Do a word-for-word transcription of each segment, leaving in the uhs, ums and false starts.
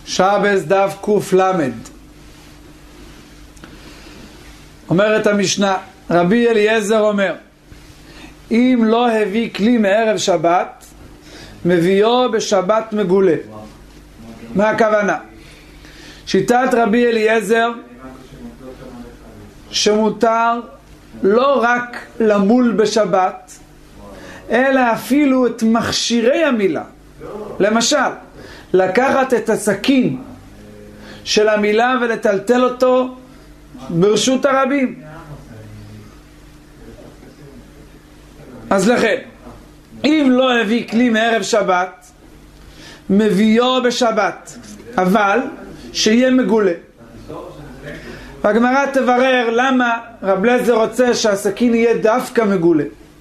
שבס דף קוף למד. אומרת המשנה, רבי אליעזר אומר, אם לא הביא כלי מערב שבת, מביאו בשבת מגולה. מה הכוונה? שיטת רבי אליעזר שמותר לא רק למול בשבת, אלא אפילו את מכשירי המילה. למשל, לקחת את הסכין של המילה ולטלטל אותו ברשות הרבים. אז לכן, אם לא הביא כלי מערב שבת, מביאו בשבת, אבל שיהיה מגולה. והגמרא תברר למה רב אליעזר רוצה שהסכין יהיה דווקא מגולה.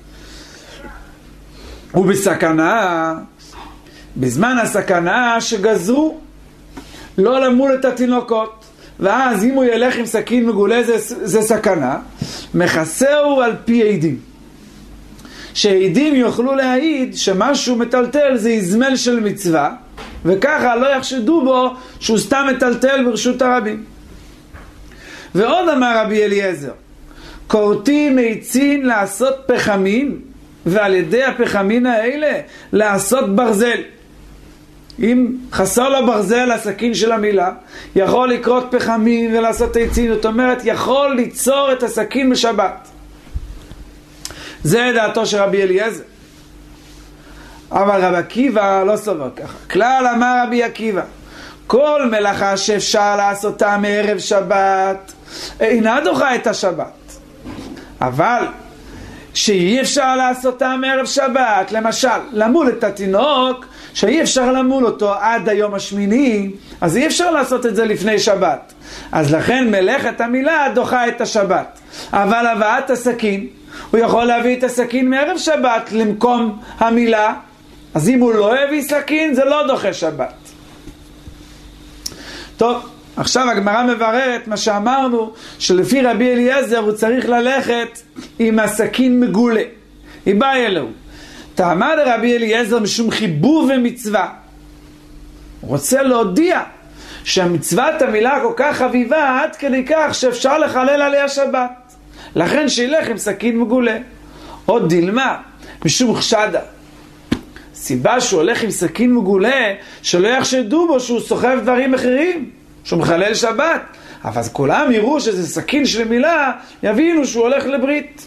ובסכנה, בזמן הסכנה שגזרו לא למול את התינוקות, ואז אם הוא ילך עם סכין מגולה זה, זה סכנה, מכסהו על פי עדים, שעדים יוכלו להעיד שמשהו מטלטל זה יזמל של מצווה, וככה לא יחשדו בו שהוא סתם מטלטל ברשות הרבים. ועוד אמר רבי אליעזר, קורטים מעצין לעשות פחמים, ועל ידי הפחמין האלה לעשות ברזל. אם חסר לו ברזל הסכין של המילה, יכול לקרות פחמים ולעשות עצין, זאת אומרת יכול ליצור את הסכין בשבת. זה דעתו של רבי אליעזר. אבל רבי עקיבא לא סובר ככה. כלל אמר רבי עקיבא, כל מלאכה שאפשר לעשותה מערב שבת אינה דוחה את השבת, אבל שאי אפשר לעשותה מערב שבת, למשל למול את התינוק שאי אפשר למול אותו עד היום השמיני, אז אי אפשר לעשות את זה לפני שבת, אז לכן מלאכת המילה דוחה את השבת. אבל הבאת הסכין, הוא יכול להביא את הסכין מערב שבת למקום המילה, אז אם הוא לא הביא סכין זה לא דוחה שבת. טוב, עכשיו הגמרא מבררת מה שאמרנו, שלפי רבי אליעזר הוא צריך ללכת עם הסכין מגולה. היא באה אלוהו. תאמר לרבי אליעזר משום חיבור ומצווה. הוא רוצה להודיע שהמצוות המילה כל כך חביבה עד כדי כך שאפשר לחלל עליה שבת. לכן שילך עם סכין מגולה. עוד דילמה, משום חשדה. סיבה שהוא הולך עם סכין מגולה, שלא יחשדו בו שהוא סוחב דברים אחרים, שהוא מחלל שבת. אבל כולם יראו שזה סכין של מילה, יבינו שהוא הולך לברית.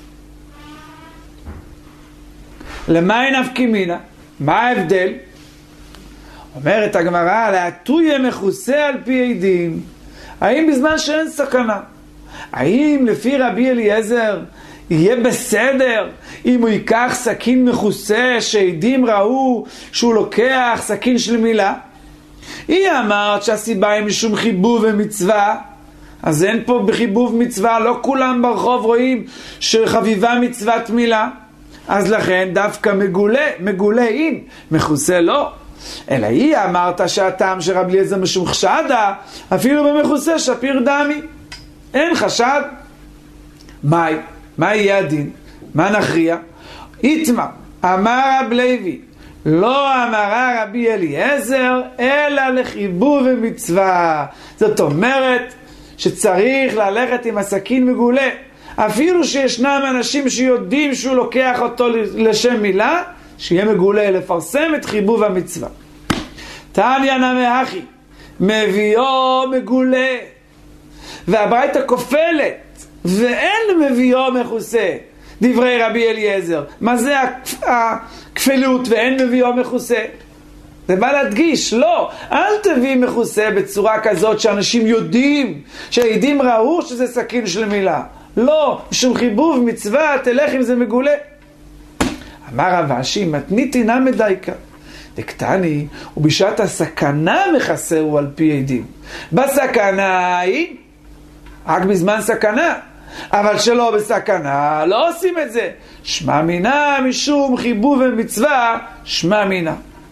למה אין נפקימינה? מה ההבדל? אומרת הגמרא, להטויה מכוסה על פי עדים. האם בזמן שאין סכנה? האם לפי רבי אליעזר יהיה בסדר אם הוא ייקח סכין מכוסה שעדים ראו שהוא לוקח סכין של מילה? היא אמרת שהסיבה היא משום חיבוב ומצווה, אז אין פה בחיבוב מצווה, לא כולם ברחוב רואים שחביבה מצוות מילה, אז לכן דווקא מגולה, מגולה אין, מכוסה לא. אלא היא אמרת שהטעם של רבי אליעזר משום חשדה, אפילו במכוסה שפיר דמי, אין חשד. מה, מה יהיה הדין? מה נכריע? איתמה, אמר רב לוי, לא אמרה רבי אליעזר, אלא לחיבור ומצווה. זאת אומרת שצריך ללכת עם הסכין מגולה, אפילו שישנם אנשים שיודעים שהוא לוקח אותו לשם מילה, שיהיה מגולה, לפרסם את חיבור המצווה. תניא נמי אחי, מביאו מגולה, והברייתא כופלת, ואין מביאו מכוסה. דברי רבי אליעזר, מה זה הכפלות ואין מביאו מכוסה? זה בא להדגיש, לא, אל תביא מכוסה בצורה כזאת שאנשים יודעים, שהעדים ראו שזה סכין של מילה. לא, משום חיבוב מצווה, תלך אם זה מגולה. אמר רב אשי, מתניתי נמי דייקה. דקטני, ובשעת הסכנה מכסהו על פי עדים. בסכנה היא, רק בזמן סכנה. אבל שלא בסכנה, לא עושים את זה. שמע מינה משום חיבוב ומצווה, שמע מינה.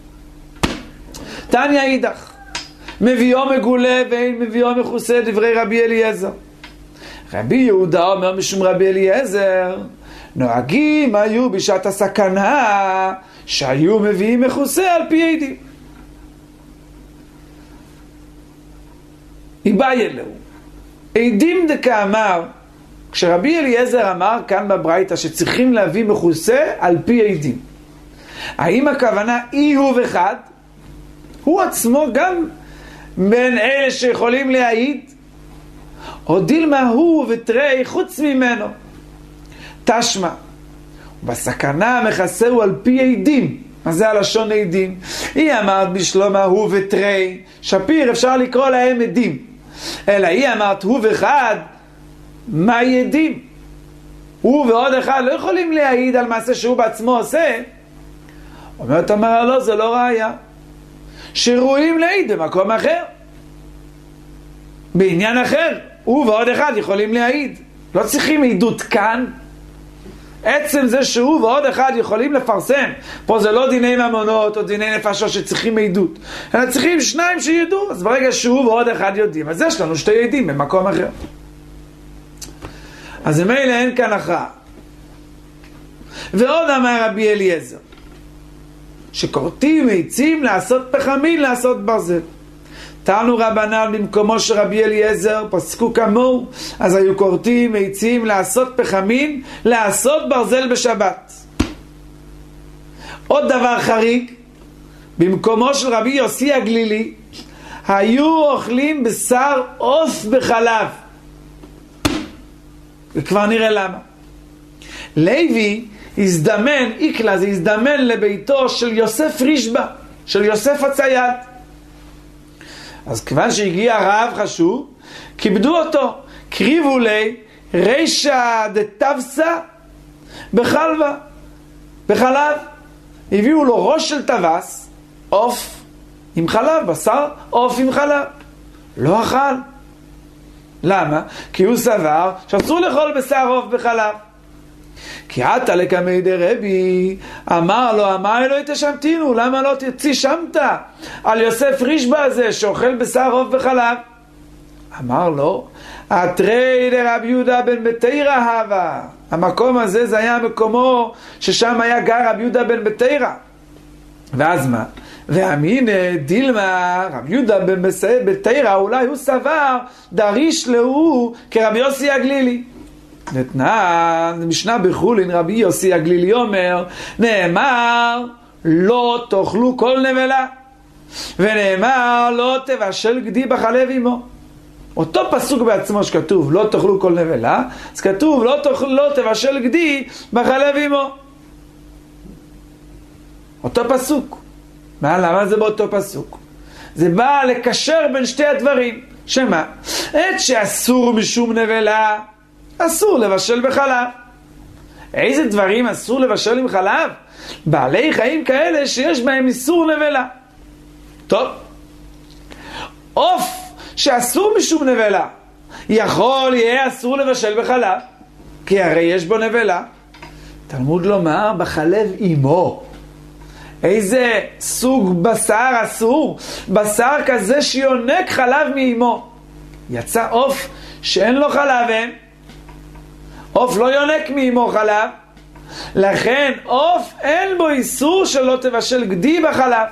תניא אידך, מביאו מגולה ואין מביאו מכוסה, דברי רבי אליעזר. רבי יהודה אומר משום רבי אליעזר, נוהגים היו בשעת הסכנה שהיו מביאים מכוסה על פי עדים. איבאי אלוהו. עדים דקאמר, כשרבי אליעזר אמר כאן בברייתא שצריכים להביא מכוסה על פי עדים, האם הכוונה אי הוא וחד? הוא עצמו גם בין אלה שיכולים להעיד, או דילמה הוא ותראי חוץ ממנו? תשמע, בסכנה מכסהו על פי עדים. מה זה הלשון עדים? היא אמרת בשלומה הוא ותראי, שפיר אפשר לקרוא להם עדים, אלא היא אמרת הוא וחד, מה עדים? הוא ועוד אחד לא יכולים להעיד על מעשה שהוא בעצמו עושה. אומרת אמרה לא, זה לא ראיה, שראויים להעיד במקום אחר, בעניין אחר. הוא ועוד אחד יכולים להעיד, לא צריכים עדות כאן. עצם זה שהוא ועוד אחד יכולים לפרסם, פה זה לא דיני ממונות או דיני נפשות שצריכים עדות, אלא צריכים שניים שידעו. אז ברגע שהוא ועוד אחד יודעים, אז יש לנו שתי עדים במקום אחר. אז מילא אין כאן הכרעה. ועוד אמר רבי אליעזר שכורתים עצים לעשות פחמין לעשות ברזל. תנו רבנן במקומו של רבי אליעזר פסקו כמוהו, אז היו כורתים עצים לעשות פחמין לעשות ברזל בשבת. עוד דבר חריג, במקומו של רבי יוסי הגלילי היו אוכלים בשר עוף בחלב, וכבר נראה למה. לוי הזדמן, איקלה זה הזדמן לביתו של יוסף רישב"א, של יוסף הצייד. אז כיוון שהגיע רב חשוב, כיבדו אותו, קריבו לי רישא דתבסה בחלבה, בחלב. הביאו לו ראש של טווס, עוף עם חלב, בשר עוף עם חלב. לא אכל. למה? כי הוא סבר שאסור לאכול בשר עוף בחלב. כי עתה לקמי דרבי, אמר לו, אמר אלוהי תשמתינו, למה לא תציא שמת על יוסף רישב"א הזה שאוכל בשר עוף בחלב? אמר לו, אתרי לרבי יהודה בן בתירא הווה. המקום הזה זה היה מקומו ששם היה גר רבי יהודה בן בתירא. ואז מה? ואמין דילמה רבי יהודה בן בתירא, אולי הוא סבר דריש לו כרבי יוסי הגלילי. נתנה משנה בחולין, רבי יוסי הגלילי אומר, נאמר לא תאכלו כל נבלה, ונאמר לא תבשל גדי בחלב עמו. אותו פסוק בעצמו שכתוב לא תאכלו כל נבלה, אז כתוב לא, תאכל, לא תבשל גדי בחלב עמו. אותו פסוק. מה, למה זה באותו פסוק? זה בא לקשר בין שתי הדברים. שמה? את שאסור משום נבלה אסור לבשל בחלב. איזה דברים אסור לבשל עם חלב? בעלי חיים כאלה שיש בהם איסור נבלה. טוב, עוף שאסור משום נבלה יכול יהיה אסור לבשל בחלב, כי הרי יש בו נבלה. תלמוד לומר בחלב אימו. איזה סוג בשר אסור? בשר כזה שיונק חלב מאימו. יצא עוף שאין לו חלב, אין עוף לא יונק מאימו חלב, לכן עוף אין בו איסור שלא תבשל גדי בחלב.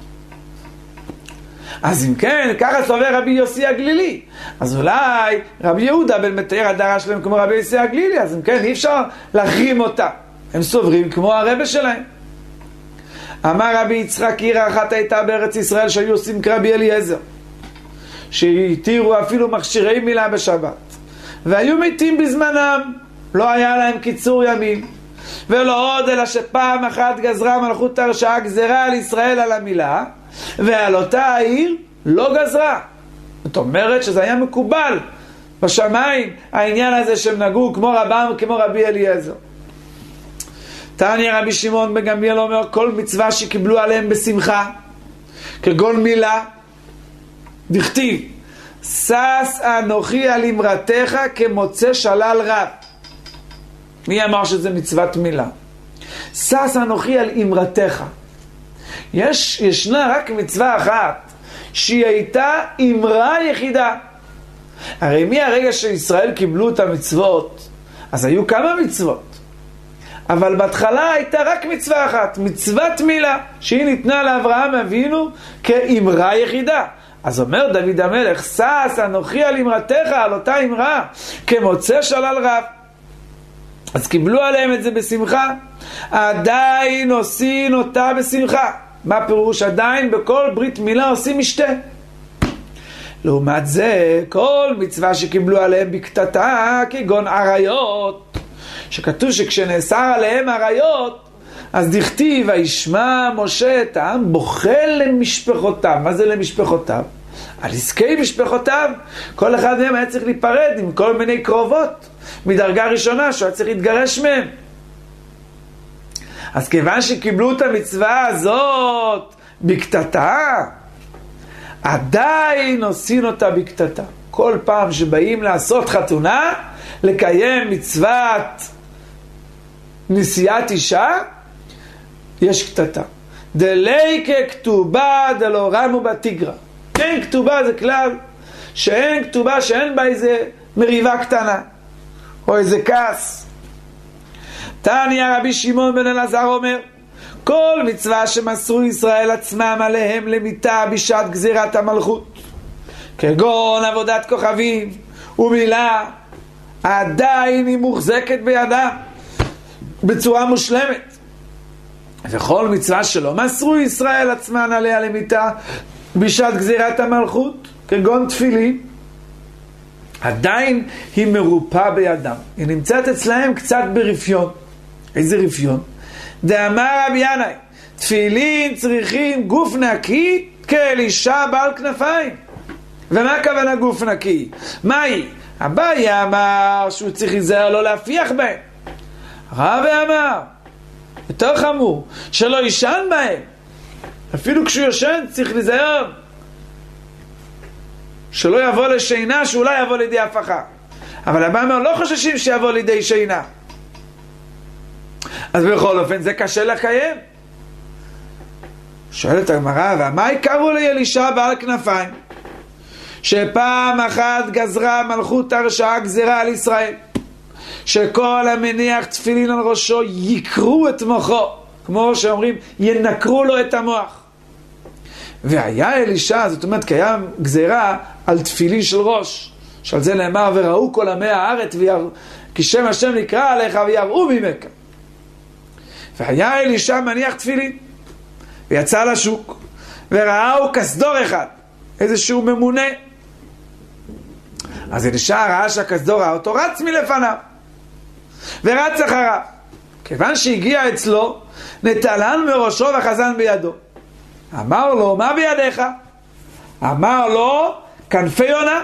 אז אם כן, ככה סובר רבי יוסי הגלילי, אז אולי רבי יהודה בן בתירא דרש להם כמו רבי יוסי הגלילי, אז אם כן אי אפשר להחרים אותה, הם סוברים כמו הרבה שלהם. אמר רבי יצחק, עיר אחת הייתה בארץ ישראל שהיו עושים כרבי אליעזר, שהתירו אפילו מכשירי מילה בשבת, והיו מתים בזמנם, לא היה להם קיצור ימים, ולא עוד אלא שפעם אחת גזרה מלכות הרשעה גזרה על ישראל על המילה, ועל אותה העיר לא גזרה. זאת אומרת שזה היה מקובל בשמיים העניין הזה שהם נגעו כמו רבם כמו רבי אליעזר. תניא רבי שמעון בן גמליאל אומר, כל מצווה שקיבלו עליהם בשמחה כגון מילה, דכתיב שש אנוכי על אמרתך כמוצא שלל רב. מי אמר שזה מצוות מילה? שש אנוכי על אמרתך. יש, ישנה רק מצווה אחת שהיא הייתה אמרה יחידה. הרי מהרגע שישראל קיבלו את המצוות אז היו כמה מצוות, אבל בהתחלה הייתה רק מצווה אחת, מצוות מילה, שהיא ניתנה לאברהם אבינו כאמרה יחידה. אז אומר דוד המלך, שש אנוכי על אמרתך, על אותה אמרה, כמוצא שלל רב. אז קיבלו עליהם את זה בשמחה. עדיין עושים אותה בשמחה. מה פירוש? עדיין בכל ברית מילה עושים משתה. לעומת זה, כל מצווה שקיבלו עליהם בקטטה, כגון עריות, שכתוב שכשנאסר עליהם עריות, אז דכתיב, וישמע משה את העם בוכה למשפחותיו. מה זה למשפחותיו? על עסקי משפחותיו. כל אחד מהם היה צריך להיפרד עם כל מיני קרובות מדרגה ראשונה שהוא היה צריך להתגרש מהם. אז כיוון שקיבלו את המצווה הזאת בקטטה, עדיין עושים אותה בקטטה. כל פעם שבאים לעשות חתונה, לקיים מצוות נשיאת אישה, יש קטטה. דליקה כתובה דלא רמו בתיגרא. אין כתובה, זה כלל שאין כתובה שאין בה איזה מריבה קטנה או איזה כעס. תניא רבי שמעון בן אלעזר אומר, כל מצווה שמסרו ישראל עצמם עליהם למיתה בשעת גזירת המלכות, כגון עבודת כוכבים ומילה, עדיין היא מוחזקת בידם בצורה מושלמת. וכל מצווה שלא מסרו ישראל עצמם עליה למיתה בשעת גזירת המלכות, כגון תפילין, עדיין היא מרופה בידם. היא נמצאת אצלהם קצת ברפיון. איזה רפיון? דאמר רבי ינאי, תפילין צריכים גוף נקי כאלישע בעל כנפיים. ומה הכוונה גוף נקי? מהי? אביי אמר שהוא צריך להיזהר לא להפיח בהם. רבי אמר, יותר חמור, שלא ישן בהם. אפילו כשהוא יושן צריך להיזהר שלא יבוא לשינה, שאולי יבוא לידי הפכה. אבל אבא אמר, לא חוששים שיבוא לידי שינה. אז בכל אופן זה קשה לקיים. שואלת הגמרא, ומה יקראו לאלישע בעל כנפיים? שפעם אחת גזרה מלכות הרשעה גזירה על ישראל, שכל המניח תפילין על ראשו יקרו את מוחו, כמו שאומרים ינקרו לו את המוח. והיה אלישע, זאת אומרת קיים גזירה על תפילין של ראש, שעל זה נאמר וראו כל עמי הארץ ויר... כי שם השם נקרא עליך ויראו ממך. והיה אלישע מניח תפילין ויצא לשוק וראהו כסדור אחד, איזשהו ממונה. אז אלישע ראה שהכסדור ראה אותו, רץ מלפניו ורץ אחריו. כיוון שהגיע אצלו, נטלן מראשו וחזן בידו. אמר לו, מה בידיך? אמר לו, כנפי יונה.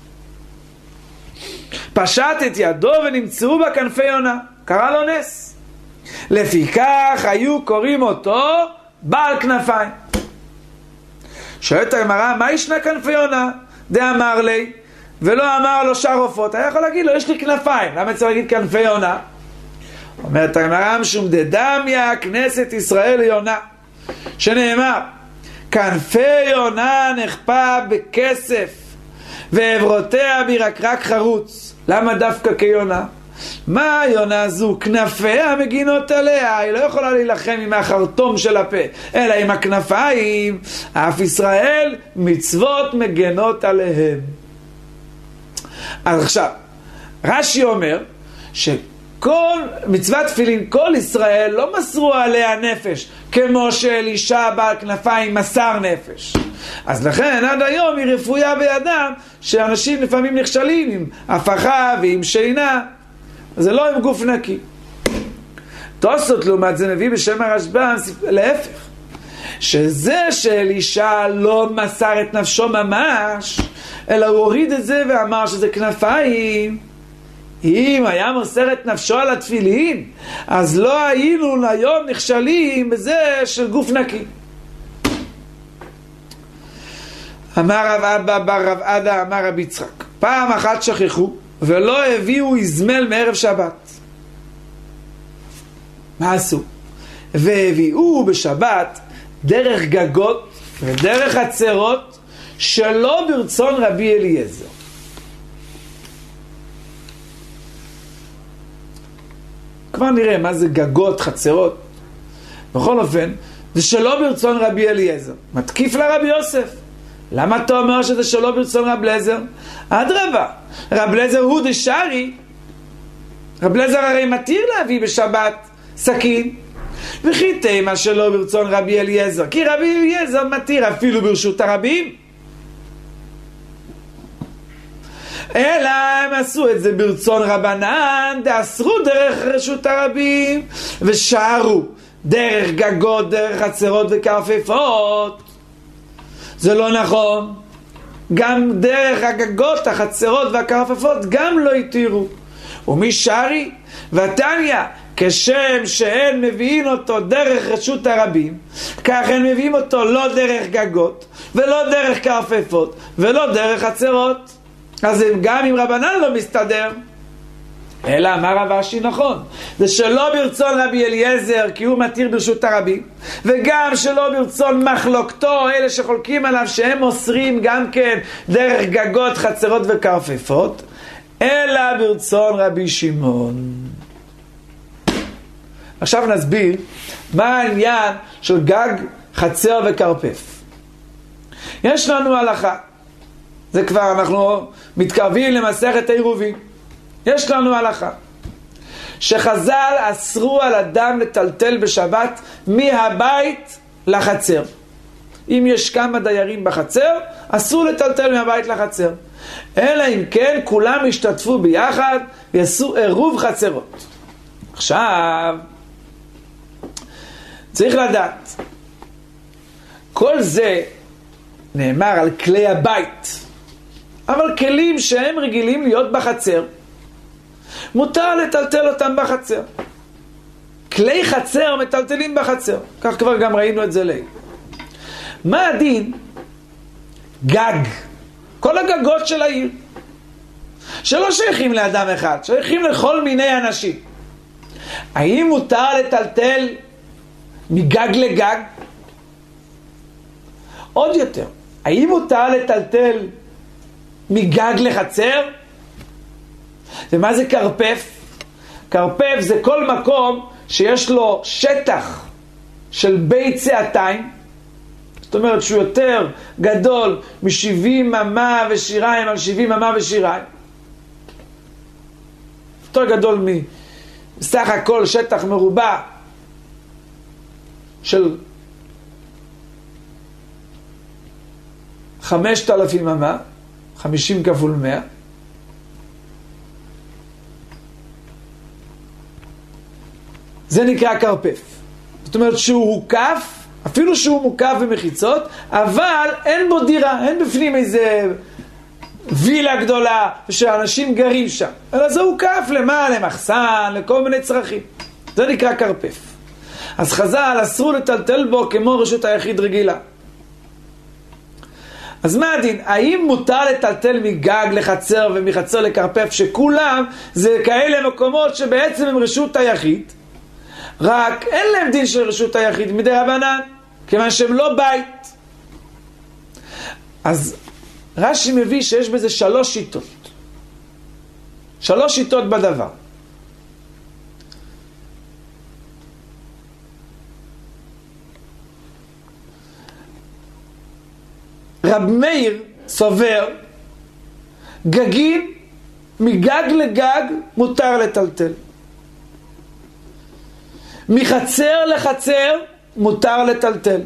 פשט את ידו ונמצאו בה כנפי יונה. קרא לו נס. לפיכך היו קוראים אותו בעל כנפיים. שואלת הגמרא, מה ישנה כנפי יונה? דאמר לי, ולא אמר לו שאר עופות. היה יכול להגיד לו, יש לי כנפיים. למה צריך להגיד כנפי יונה? אומרת הגמרא, משום דדמיה כנסת ישראל יונה, שנאמר, כנפי יונה נחפה בכסף ועברותיה בירקרק חרוץ. למה דווקא כיונה? מה יונה זו? כנפיה מגינות עליה, היא לא יכולה להילחם עם החרטום של הפה, אלא עם הכנפיים. אף ישראל מצוות מגנות עליהם. אז עכשיו רש"י אומר שכל מצוות תפילין, כל ישראל לא מסרו עליה נפש כמו שאלישע בעל כנפיים מסר נפש. אז לכן עד היום היא רפויה בידם, שאנשים לפעמים נכשלים עם הפכה ועם שינה, זה לא עם גוף נקי. תוספות לעומת זה מביא בשם הרשב"ם להפך, שזה שאלישע לא מסר את נפשו ממש, אלא הוא הוריד את זה ואמר שזה כנפיים. אם היה מוסר את נפשו על התפילין, אז לא היינו היום נכשלים בזה של גוף נקי. אמר רב אבא בר רב עדה אמר רב יצחק, פעם אחת שכחו ולא הביאו יזמל מערב שבת. מה עשו? והביאו בשבת דרך גגות ודרך עצרות שלא ברצון רבי אליעזר. כבר נראה מה זה גגות, חצרות. בכל אופן, זה שלא ברצון רבי אליעזר. מתקיף לרבי יוסף. למה אתה אומר שזה שלא ברצון רב לזר? אדרבה, רב לזר הוא דשארי, רב לזר הרי מתיר להביא בשבת סכין, וכי תימה שלא ברצון רבי אליעזר, כי רבי אליעזר מתיר אפילו ברשות הרבים, אלא הם עשו את זה ברצון רבנן, דאסרו דרך רשות הרבים, ושערו דרך גגות, דרך חצרות וקרפפות. זה לא נכון, גם דרך הגגות, החצרות והקרפפות גם לא התירו. ומי שרי ותניה, כשם שהן מביאים אותו דרך רשות הרבים, כך הם מביאים אותו לא דרך גגות ולא דרך קרפפות ולא דרך חצרות. אז גם אם רבנן לא מסתדר, אלא אמר רב אשי נכון, זה שלא ברצון רבי אליעזר כי הוא מתיר ברשות הרבים, וגם שלא ברצון מחלוקתו אלה שחולקים עליו שהם אוסרים גם כן דרך גגות, חצרות וקרפפות, אלא ברצון רבי שמעון. עכשיו נסביר מה העניין של גג, חצר וקרפף. יש לנו הלכה, זה כבר אנחנו מתקרבים למסכת העירובין. יש לנו הלכה שחז"ל אסרו על אדם לטלטל בשבת מהבית לחצר. אם יש כמה דיירים בחצר, אסור לטלטל מהבית לחצר, אלא אם כן כולם ישתתפו ביחד ויעשו עירוב חצרות. עכשיו צריך לדעת, כל זה נאמר על כלי הבית, אבל כלים שהם רגילים להיות בחצר מותר לטלטל אותם בחצר. כלי חצר מטלטלים בחצר, כך כבר גם ראינו את זה לי. מה הדין? גג, כל הגגות של העיר שלא שייכים לאדם אחד, שייכים לכל מיני אנשים, האם מותר לטלטל מגג לגג? עוד יותר, האם מותר לטלטל מגג לחצר? ומה זה קרפף? קרפף זה כל מקום שיש לו שטח של בית צעתיים, זאת אומרת שהוא יותר גדול משבעים אמה ושיריים על שבעים אמה ושיריים, יותר גדול מסך הכל שטח מרובע של חמשת אלפים אמה, חמישים כפול מאה, זה נקרא קרפף. זאת אומרת שהוא הוקף, אפילו שהוא מוקף במחיצות, אבל אין בו דירה, אין בפנים איזה וילה גדולה שאנשים גרים שם, אלא זה הוקף למה? למחסן, לכל מיני צרכים. זה נקרא קרפף. אז חז"ל אסרו לטלטל בו כמו רשות היחיד רגילה. אז מה הדין? האם מותר לטלטל מגג לחצר ומחצר לקרפף, שכולם זה כאלה מקומות שבעצם הם רשות היחיד, רק אין להם דין של רשות היחיד מדי רבנן, כיוון שהם לא בית. אז רש"י מביא שיש בזה שלוש שיטות, שלוש שיטות בדבר. רב מאיר סובר גגים מגג לגג מותר לטלטל, מחצר לחצר מותר לטלטל,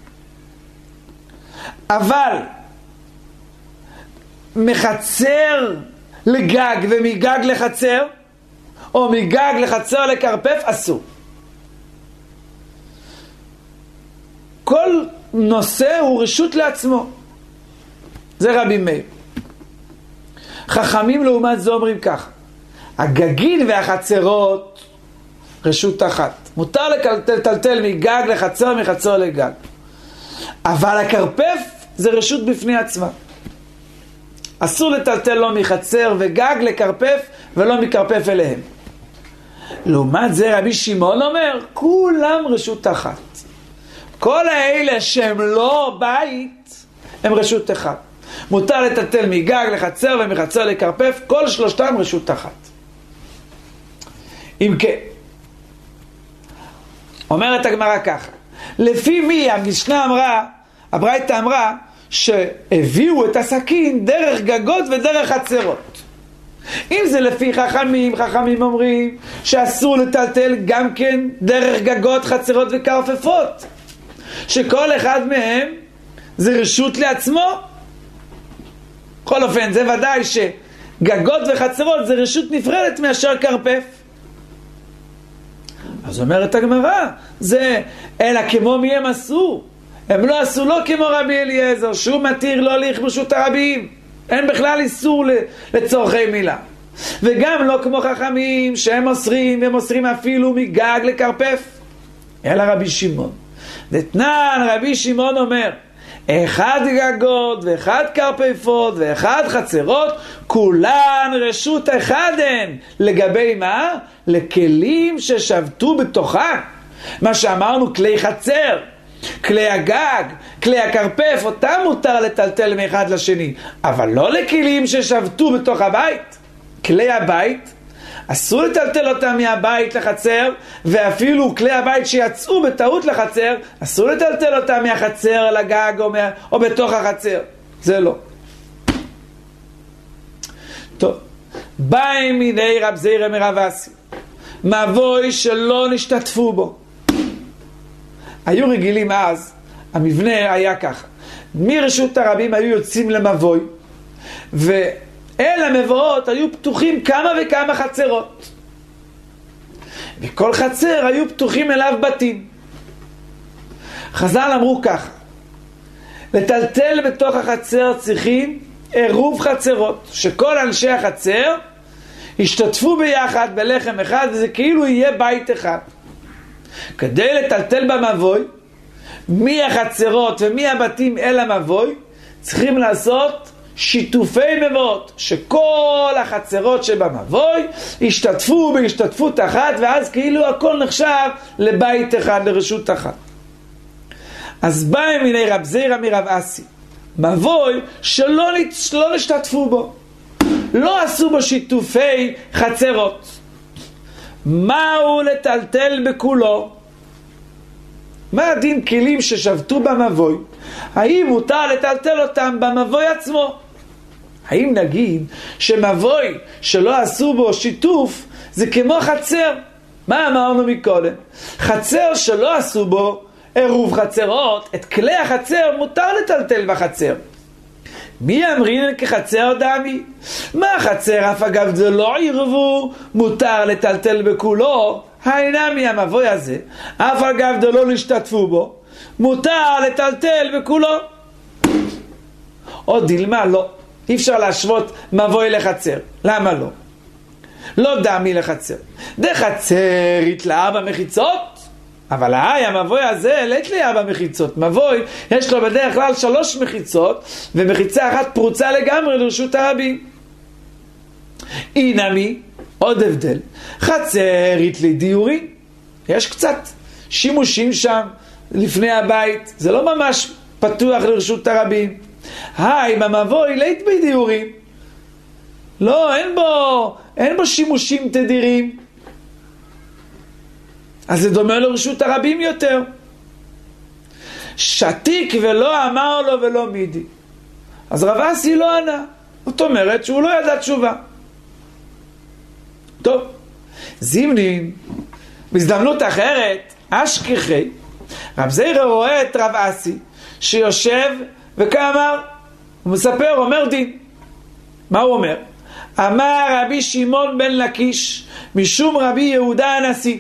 אבל מחצר לגג ומגג לחצר או מגג לחצר לקרפף אסור. כל נושא הוא רשות לעצמו. זה רבי מאיר. חכמים לעומת זה אומרים כך, הגגין והחצרות רשות אחת, מותר לטלטל מגג לחצר, מחצר לגג, אבל הקרפף זה רשות בפני עצמה, אסור לטלטל לא מחצר וגג לקרפף ולא מקרפף אליהם. לעומת זה רבי שמעון אומר כולם רשות אחת, כל האלה שהם לא בית הם רשות אחת, מותר לטלטל מגג לחצר ומחצר לקרפף, כל שלושתם רשות אחת. אם כן, אומרת הגמרא ככה, לפי מי המשנה אמרה, הברייתא אמרה שהביאו את הסכין דרך גגות ודרך חצרות. אם זה לפי חכמים, חכמים אומרים שאסור לטלטל גם כן דרך גגות, חצרות וכרפפות, שכל אחד מהם זה רשות לעצמו. בכל אופן, זה ודאי שגגות וחצרות זה רשות נפרדת מאשר כרפף. אז אומרת הגמרא, זה אלא כמו מי הם עשו. הם לא עשו לא כמו רבי אליעזר, שהוא מתיר לא לכבושות הרבים, אין בכלל איסור לצורכי מילה. וגם לא כמו חכמים שהם אוסרים, הם אוסרים אפילו מגג לכרפף, אלא רבי שמעון. דתנן רבי שמעון אומר, אחד גגות ואחד כרפפות ואחד חצרות, כולן רשות אחד הן. לגבי מה? לכלים ששבתו בתוכה. מה שאמרנו, כלי חצר, כלי הגג, כלי הכרפף, אותם מותר לטלטל מאחד לשני, אבל לא לכלים ששבתו בתוך הבית. כלי הבית אסור לטלטל אותם מהבית לחצר, ואפילו כלי הבית שיצאו בטעות לחצר אסור לטלטל אותם מהחצר לגג או, מה... או בתוך החצר, זה לא. טוב, באי מיני רב זירא מרב אסי, מבוי שלא נשתתפו בו. היו רגילים אז, המבנה היה ככה, מרשות הרבים היו יוצאים למבוי, ואל המבואות היו פתוחים כמה וכמה חצרות, וכל חצר היו פתוחים אליו בתים. חז"ל אמרו ככה, לטלטל בתוך החצר צריכים עירוב חצרות, שכל אנשי החצר השתתפו ביחד בלחם אחד, וזה כאילו יהיה בית אחד. כדי לטלטל במבוי, מי החצרות ומי הבתים אל המבוי, צריכים לעשות שיתופי מבואות, שכל החצרות שבמבוי השתתפו בהשתתפות אחת, ואז כאילו הכל נחשב לבית אחד, לרשות אחת. אז באי מיני רב זירא מרב אסי, מבוי שלא לא נשתתפו בו, לא עשו בו שיתופי חצרות. מהו לטלטל בכולו? מה הדין כלים ששבתו במבוי? האם מותר לטלטל אותם במבוי עצמו? האם נגיד שמבוי שלא עשו בו שיתוף זה כמו חצר? מה אמרנו מקודם? חצר שלא עשו בו עירוב חצרות, את כלי החצר מותר לטלטל בחצר. מי אמרין כחצר דמי? מה חצר אף אגב זה לא עירבו, מותר לטלטל בכולו? האינמי המבוי הזה, אף אגב זה לא נשתתפו בו, מותר לטלטל בכולו. או דילמה, לא. אי אפשר להשוות מבוי לחצר. למה לא? לא דמי לחצר. דה חצר התלאה במחיצות, אבל היי, המבוי הזה לא התלאה במחיצות. מבוי, יש לו בדרך כלל שלוש מחיצות, ומחיצה אחת פרוצה לגמרי לרשות הרבים. אינמי, עוד הבדל. חצר התלי דיורים. יש קצת שימושים שם לפני הבית. זה לא ממש פתוח לרשות הרבים. היי, במבוי לא התבי דיורים. לא, אין בו, אין בו שימושים תדירים. אז זה דומה לרשות הרבים יותר. שתיק ולא אמר לו ולא מידי. אז רב אסי לא ענה. זאת אומרת שהוא לא ידע תשובה. טוב, זימנין, בהזדמנות אחרת, אשכחי, רב זירא רואה את רב אסי שיושב וכאמר, הוא מספר, אומר דין. מה הוא אומר? אמר רבי שמעון בן לקיש משום רבי יהודה הנשיא,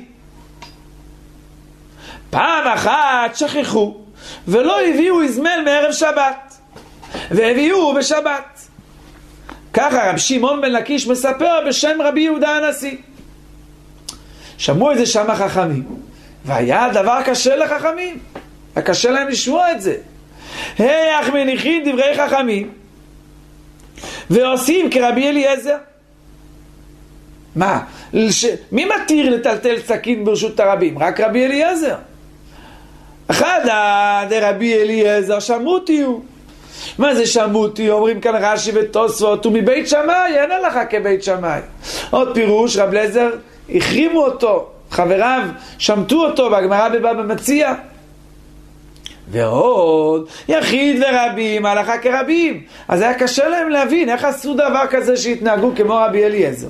פעם אחת שכחו ולא הביאו איזמל מערב שבת, והביאו בשבת. ככה רבי שמעון בן לקיש מספר בשם רבי יהודה הנשיא. שמעו את זה שם החכמים, והיה דבר קשה לחכמים, הקשה להם לשמוע את זה. היח מניחים דברי חכמים ועושים כרבי אליעזר. מה? לש... מי מתיר לטלטל סכין ברשות הרבים? רק רבי אליעזר. אחד דרבי אליעזר שמותי הוא. מה זה שמותי? אומרים כאן רש"י ותוספות, הוא מבית שמאי, אין לך כבית שמאי. עוד פירוש, רב אליעזר החרימו אותו, חבריו שמטו אותו, והגמרא בבבא מציעא. ועוד יחיד ורבים, הלכה כרבים. אז היה קשה להם להבין איך עשו דבר כזה שהתנהגו כמו רבי אליעזר.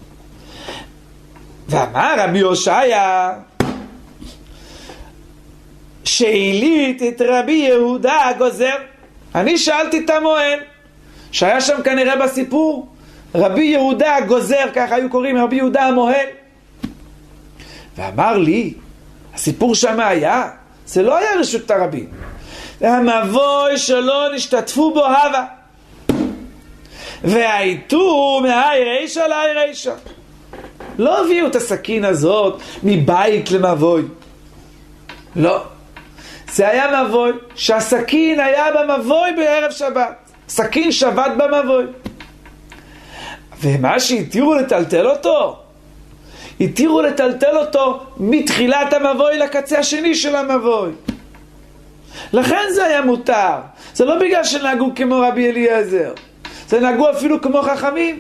ואמר רבי הושעיה שהעלית את רבי יהודה הגוזר. אני שאלתי את המוהל שהיה שם כנראה בסיפור, רבי יהודה הגוזר, ככה היו קוראים, רבי יהודה המוהל, ואמר לי, הסיפור שם היה, זה לא היה רשות הרבים, זה המבוי שלא נשתתפו בו הווה, והייתו מהי רישה להי רישה. לא הביאו את הסכין הזאת מבית למבוי, לא, זה היה מבוי שהסכין היה במבוי בערב שבת, סכין שבת במבוי, ומה שהתירו לטלטל אותו, התירו לטלטל אותו מתחילת המבוי לקצה השני של המבוי. לכן זה היה מותר. זה לא בגלל שנהגו כמו רבי אליעזר, זה נהגו אפילו כמו חכמים.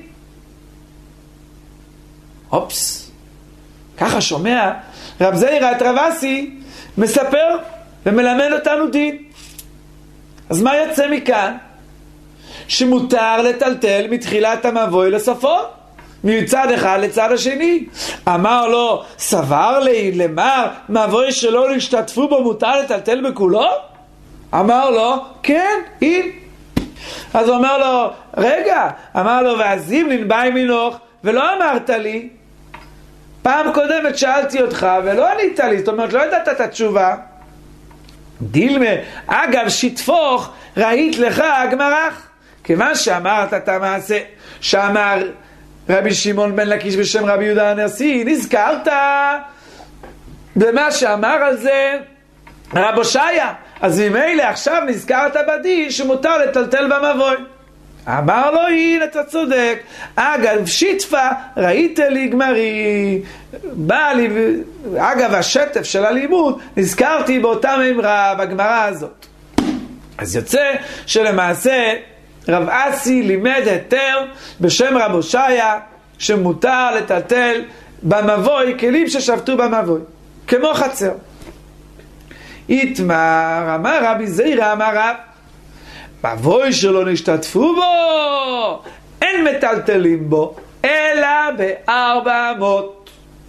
אופס, ככה שומע רב זעירא את רב אסי מספר ומלמד אותנו דין. אז מה יוצא מכאן? שמותר לטלטל מתחילת המבוי לסופו, מצד אחד לצד השני. אמר לו, סבר לי למר מבוי שלא נשתתפו בו מותר לטלטל בכולו? אמר לו, כן, אין. אז הוא אומר לו, רגע, אמר לו, ועזים ננבאי מנוך, ולא אמרת לי, פעם קודמת שאלתי אותך ולא ענית לי, זאת אומרת לא ידעת את התשובה. דילמה, אגב שתפוך ראית לך הגמרך, כיוון שאמרת את המעשה שאמר רבי שמעון בן לקיש בשם רבי יהודה הנשיא, נזכרת במה שאמר על זה רב הושעיה, אז ממילא עכשיו נזכרת בדין שמותר לטלטל במבוי. אמר לו, הנה אתה צודק, אגב שיתפה ראית לי גמרי, בא לי, אגב השטף של הלימוד נזכרתי באותה ממרה בגמרה הזאת. אז יוצא שלמעשה רב אסי לימד היתר בשם רב הושעיה שמותר לטלטל במבוי כלים ששבתו במבוי כמו חצר. איתמר אמר רבי זעירא אמר רב, מבוי שלא נשתתפו בו אין מטלטלים בו אלא בארבע אמות.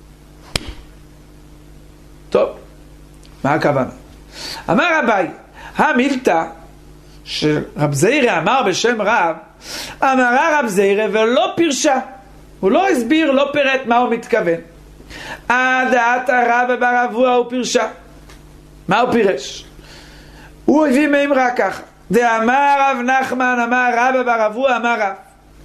טוב, מה הכוונה? אמר אביי, המילתא שרב זעירא אמר בשם רב, אמרה רב זעירא ולא פירשה, הוא לא הסביר, לא פירט מה הוא מתכוון. עד דעת הרב בר אבוה הוא פירשה. מה הוא פירש? הוא הביא מאמרה ככה, דאמר רב נחמן אמר רב בר אבוה אמר רב,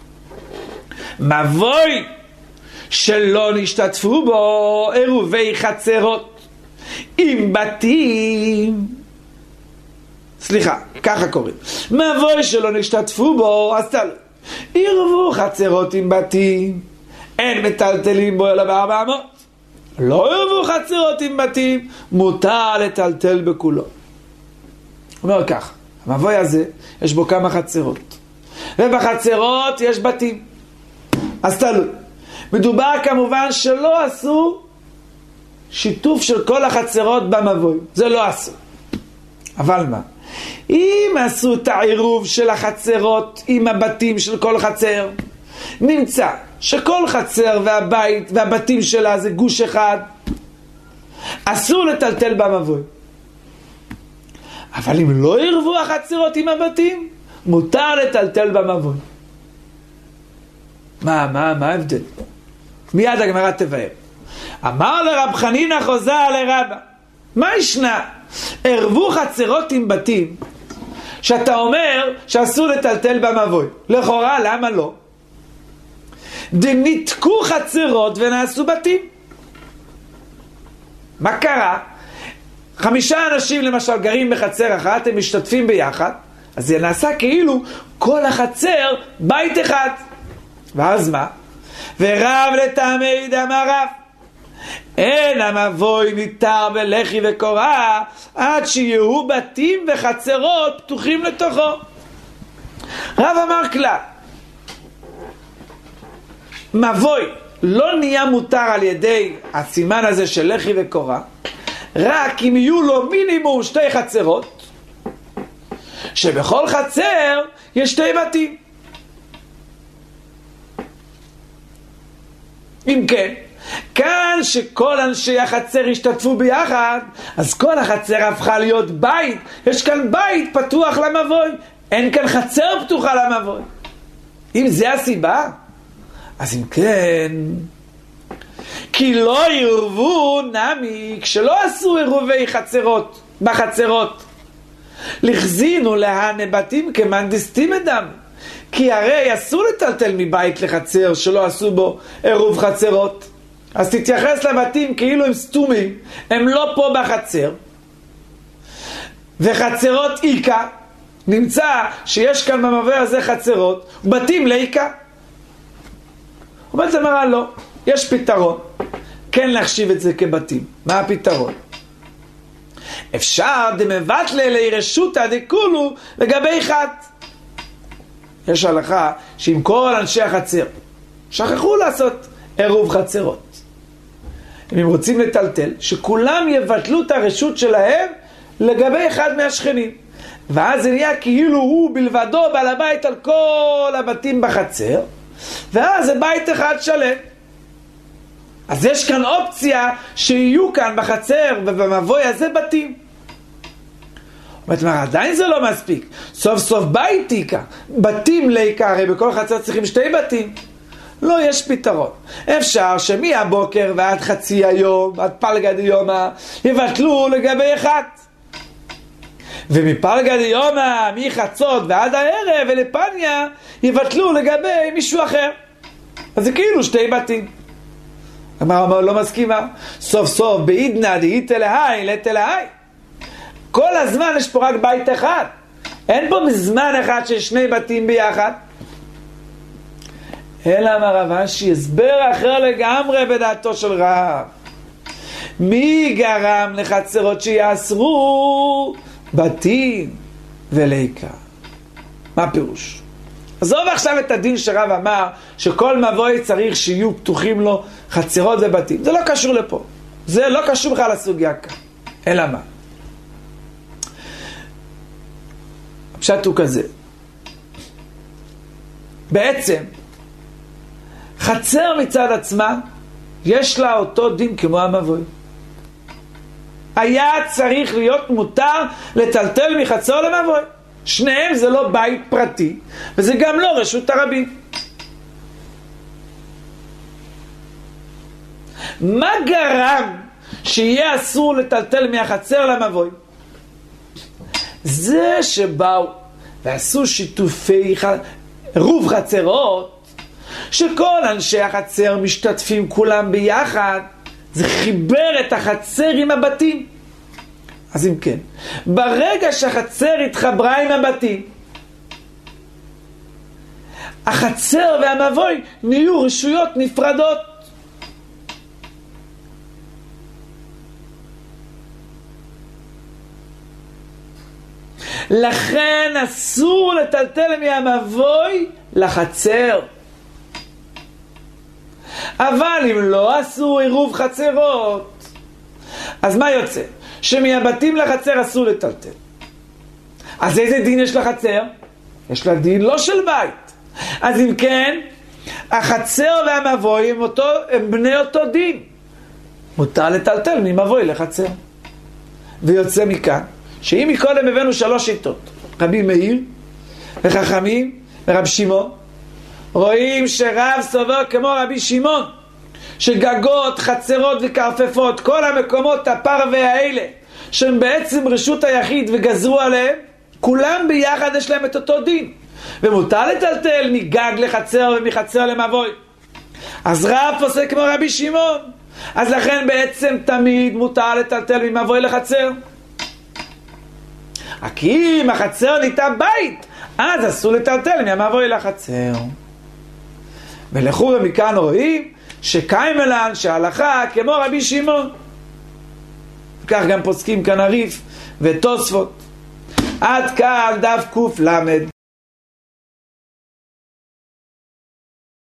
מבוי שלא נשתתפו בו עירובי חצרות עם בתים, סליחה, ככה קוראים, מבוי שלא נשתתפו בו, אז תלו, עירבו חצרות עם בתים, אין מטלטלים בו אלא בארבע אמות. לא עירבו חצרות עם בתים, מותר לטלטל בכולו. אומר כך, המבוי הזה יש בו כמה חצרות, ובחצרות יש בתים, אז תלו, מדובר כמובן שלא עשו שיתוף של כל החצרות במבוי, זה לא עשו. אבל מה? אם עשו את העירוב של החצרות עם הבתים של כל חצר, נמצא שכל חצר והבית והבתים שלה זה גוש אחד, אסור לטלטל במבוי. אבל אם לא עירבו החצרות עם הבתים, מותר לטלטל במבוי. מה, מה, מה ההבדל? מיד הגמרא תבהר. אמר לרב חנינא חוזה לרבא, מה ישנה? ערבו חצרות עם בתים שאתה אומר שאסור לטלטל במבוי, לכאורה למה לא? דניתקו חצרות ונעשו בתים. מה קרה? חמישה אנשים למשל גרים בחצר אחת, הם משתתפים ביחד, אז זה נעשה כאילו כל החצר בית אחד. ואז מה? ורב לטעמי דאמר רב, אין המבוי ניתר בלחי וקורא עד שיהיו בתים וחצרות פתוחים לתוכו. רב אמר כלל, מבוי לא נהיה מותר על ידי הסימן הזה של לחי וקורא רק אם יהיו לו מינימום שתי חצרות, שבכל חצר יש שתי בתים. אם כן, כאן שכל אנשי החצר השתתפו ביחד, אז כל החצר הפכה להיות בית. יש כאן בית פתוח למבוי, אין כאן חצר פתוחה למבוי. אם זה הסיבה, אז אם כן, כי לא ירבו נמי, כשלא עשו עירובי חצרות בחצרות, לחזינו להנה בתים כמנדסטים אדם, כי הרי אסור לטלטל מבית לחצר שלא עשו בו עירוב חצרות. אז תתייחס לבתים כאילו הם סתומים, הם לא פה בחצר. וחצרות איקה, נמצא שיש כאן במבוא הזה חצרות, בתים לאיקה. אומרת המר"ל לא, יש פתרון, כן להחשיב את זה כבתים. מה הפתרון? אפשר דמבטלה לירשותא דכולו לגבי חת. יש הלכה שאם כל אנשי החצר שכחו לעשות עירוב חצרות, אם הם רוצים לטלטל, שכולם יבטלו את הרשות שלהם לגבי אחד מהשכנים, ואז זה נהיה כאילו הוא בלבדו בעל הבית על כל הבתים בחצר, ואז זה בית אחד שלם. אז יש כאן אופציה שיהיו כאן בחצר ובמבוי הזה בתים. אומרת מה, עדיין זה לא מספיק. סוף סוף בית איקה, בתים לאיקה, הרי בכל חצר צריכים שתי בתים. לא, יש פתרון. אפשר שמהבוקר ועד חצי היום, עד פלגה דיומא, יבטלו לגבי אחד. ומפלגה דיומא, מחצות ועד הערב ולפניה, יבטלו לגבי מישהו אחר. אז זה כאילו שתי בתים. אמר, לא מסכימה. סוף סוף בעידנא דאית אלהי לית אלהי. כל הזמן יש פה רק בית אחד. אין פה מזמן אחד של שני בתים ביחד. אלא אמר רב אשי, הסבר אחר לגמרי בדעתו של רב. מי גרם לחצרות שיאסרו בתים וליקה? מה פירוש? עזוב עכשיו את הדין שרב אמר שכל מבוי צריך שיהיו פתוחים לו חצרות ובתים. זה לא קשור לפה. זה לא קשור בכלל לסוגיה כאן. אלא מה? הפשט הוא כזה. בעצם חצר מצד עצמה יש לה אותו דין כמו המבוי. היה צריך להיות מותר לטלטל מחצר למבוי. שניהם זה לא בית פרטי, וזה גם לא רשות הרבים. מה גרם שיהיה אסור לטלטל מהחצר למבוי? זה שבאו ועשו שיתופי עירוב חצרות, שכל אנשי החצר משתתפים כולם ביחד, זה חיבר את החצר עם הבתים. אז אם כן, ברגע שהחצר התחברה עם הבתים, החצר והמבוי נהיו רשויות נפרדות. לכן אסור לטלטל מהמבוי לחצר. אבל אם לא עשו עירוב חצרות, אז מה יוצא? שמהבתים לחצר אסור לטלטל. אז איזה דין יש לחצר? יש לה דין לא של בית. אז אם כן, החצר והמבוי הם, אותו, הם בני אותו דין. מותר לטלטל ממבוי לחצר. ויוצא מכאן, שאם מקודם הבאנו שלוש שיטות, רבי מאיר וחכמים ורב שמעון, רואים שרב סובר כמו רבי שמעון, שגגות, חצרות וקרפפות, כל המקומות הפרווה האלה, שהם בעצם רשות היחיד וגזרו עליהם, כולם ביחד יש להם את אותו דין. ומותר לטלטל מגג לחצר ומחצר למבוי. אז רב פוסק כמו רבי שמעון. אז לכן בעצם תמיד מותר לטלטל ממבוי לחצר. רק אם החצר נהייתה בית, אז אסור לטלטל מהמבוי לחצר. ולכו ומכאן רואים שקיימלן שההלכה כמו רבי שמעון. כך גם פוסקים כאן הריף ותוספות. עד כאן דף קוף למד.